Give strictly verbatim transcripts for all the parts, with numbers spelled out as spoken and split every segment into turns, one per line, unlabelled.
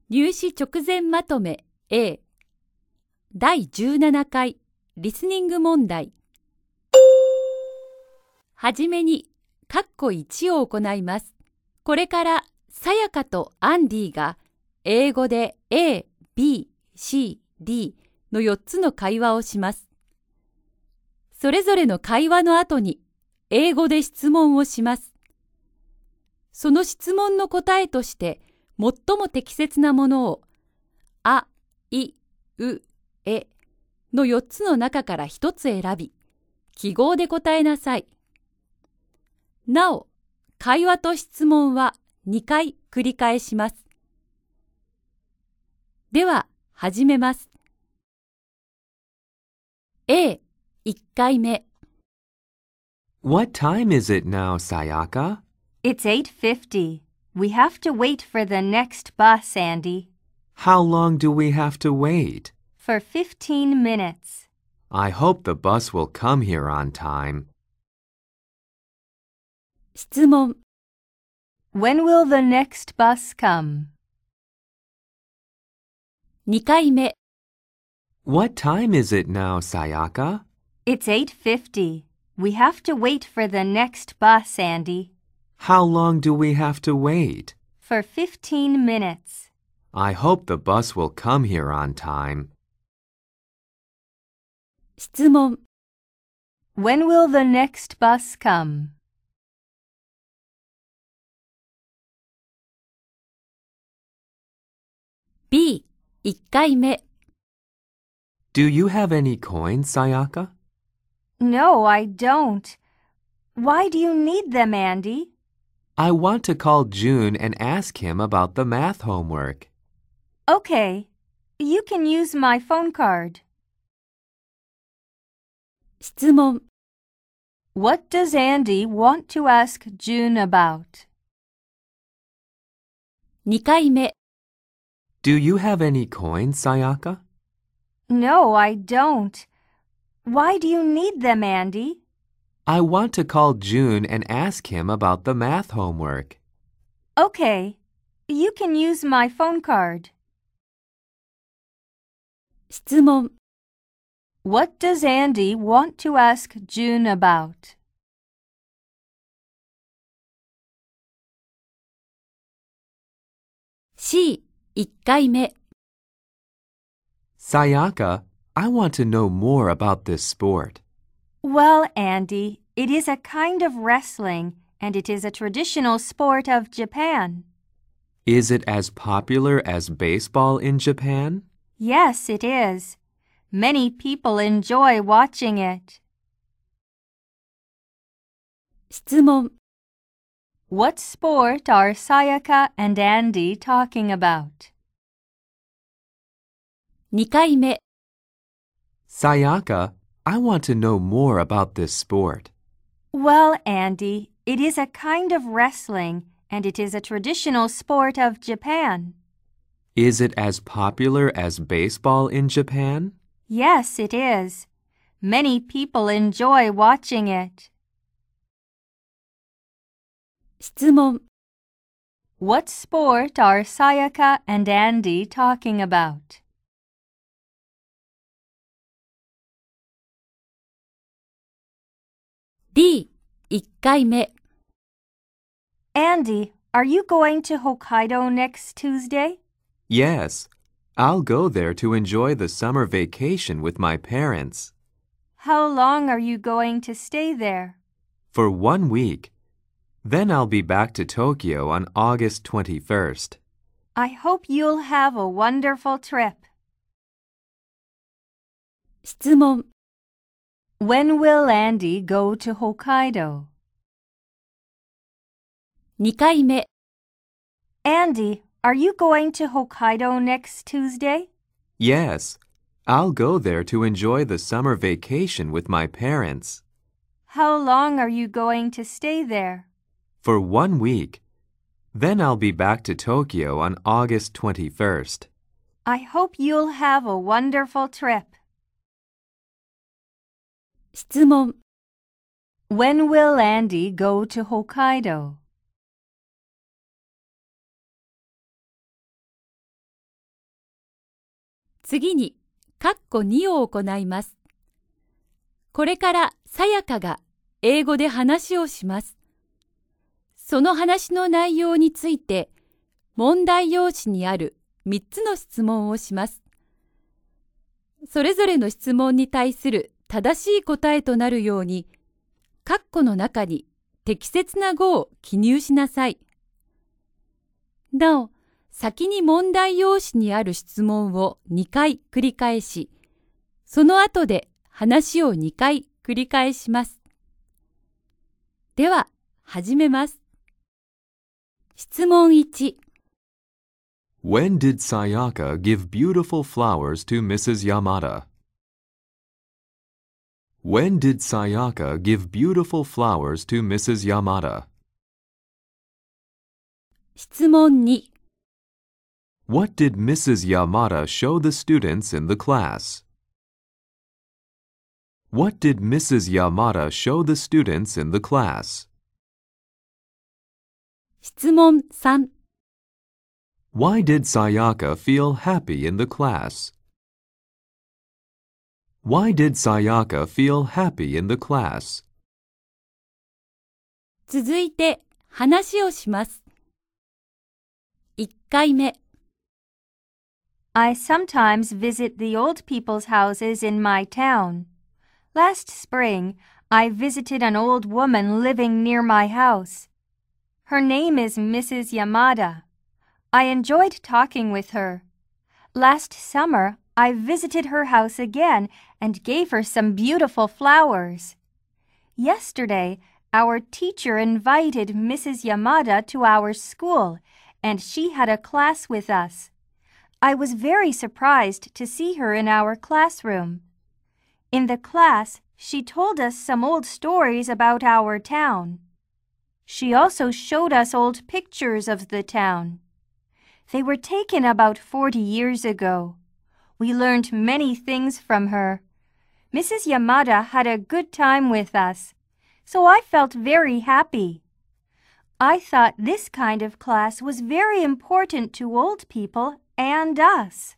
入試直前まとめ A だいじゅうななかいリスニング問題。はじめに括弧いちを行います。これからさやかとアンディが英語で A、B、C、D のよっつの会話をします。それぞれの会話の後に英語で質問をします。その質問の答えとして最も適切なものをあ、い、う、えのよっつの中からひとつ選び、記号で答えなさい。なお、会話と質問はにかい繰り返します。では、始めます。A、いっかいめ。
What time is it now, Sayaka?
It's eight fifty. We have to wait for the next bus, Andy.
How long do we have to wait?
For fifteen minutes.
I hope the bus will come here on time.
質問。
When will the next bus come?
にかいめ。
What time is it now, Sayaka?
It's eight fifty. We have to wait for the next bus, Andy.
How long do we have to wait?
For fifteen minutes.
I hope the bus will come here on time.
質問。
When will the next bus come?
B、いっかいめ。
Do you have any coins, Sayaka?
No, I don't. Why do you need them, Andy?
I want to call June and ask him about the math homework.
Okay. You can use my phone card.
質問。
What does Andy want to ask June about?
にかいめ。
Do you have any coins, Sayaka?
No, I don't. Why do you need them, Andy?
I want to call June and ask him about the math homework.
Okay. You can use my phone card.
質問。
What does Andy want to ask June about?
C、いっかいめ。
Sayaka, I want to know more about this sport.
Well, Andy, it is a kind of wrestling, and it is a traditional sport of Japan.
Is it as popular as baseball in Japan?
Yes, it is. Many people enjoy watching it.
質問。
What sport are Sayaka and Andy talking about?
にかいめ。
Sayaka, I want to know more about this sport.
Well, Andy, it is a kind of wrestling, and it is a traditional sport of Japan.
Is it as popular as baseball in Japan?
Yes, it is. Many people enjoy watching it.
質問。
What sport are Sayaka and Andy talking about?
D、いっかいめ。
Andy, are you going to Hokkaido next Tuesday?
Yes. I'll go there to enjoy the summer vacation with my parents.
How long are you going to stay there?
For one week. Then I'll be back to Tokyo on August twenty-first.
I hope you'll have a wonderful trip.
質問。
When will Andy go to Hokkaido?
にかいめ。
Andy, are you going to Hokkaido next Tuesday?
Yes. I'll go there to enjoy the summer vacation with my parents.
How long are you going to stay there?
For one week. Then I'll be back to Tokyo on August twenty-first.
I hope you'll have a wonderful trip.
質問。
When will Andy go to Hokkaido?
次に、括弧にを行います。これからさやかが英語で話をします。その話の内容について、問題用紙にあるみっつの質問をします。それぞれの質問に対する正しい答えとなるように、括弧の中に適切な語を記入しなさい。なお、先に問題用紙にある質問をにかい繰り返し、その後で話をにかい繰り返します。では、始めます。質問いち。
When did Sayaka give beautiful flowers to Missus Yamada? When did Sayaka give beautiful flowers to Missus Yamada?
質問に。
What did Missus Yamada show the students in the class? What did Missus Yamada show the students in the class?
質問さん。
Why did Sayaka feel happy in the class? Why did Sayaka feel happy in the class?
続いて話をします。いっかいめ。
I sometimes visit the old people's houses in my town. Last spring, I visited an old woman living near my house. Her name is Missus Yamada. I enjoyed talking with her. Last summer, I visited her house again and gave her some beautiful flowers. Yesterday, our teacher invited Missus Yamada to our school, and she had a class with us. I was very surprised to see her in our classroom. In the class, she told us some old stories about our town. She also showed us old pictures of the town. They were taken about forty years ago. We learned many things from her. Missus Yamada had a good time with us, so I felt very happy. I thought this kind of class was very important to old people and us.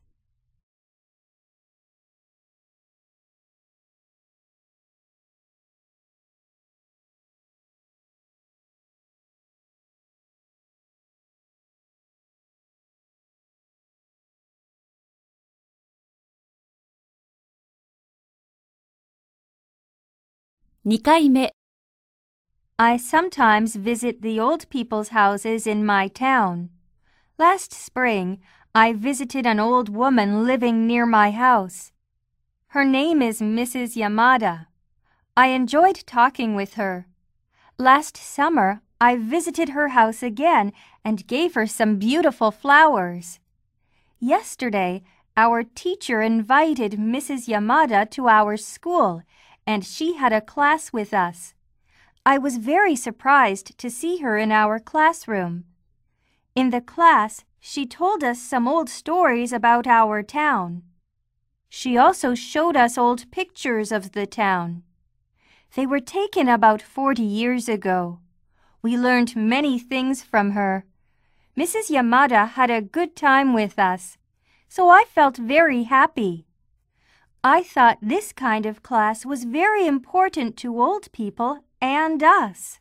にかいめ。
I sometimes visit the old people's houses in my town. Last spring, I visited an old woman living near my house. Her name is Missus Yamada. I enjoyed talking with her. Last summer, I visited her house again and gave her some beautiful flowers. Yesterday, our teacher invited Missus Yamada to our school, and she had a class with us. I was very surprised to see her in our classroom. In the class, she told us some old stories about our town. She also showed us old pictures of the town. They were taken about forty years ago. We learned many things from her. Missus Yamada had a good time with us, so I felt very happy. I thought this kind of class was very important to old people and us.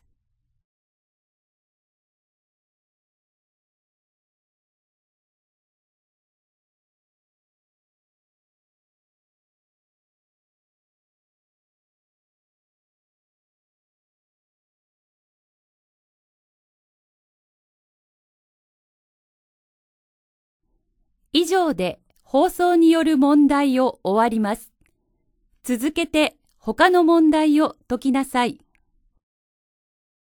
以上で放送による問題を終わります。続けて他の問題を解きなさい。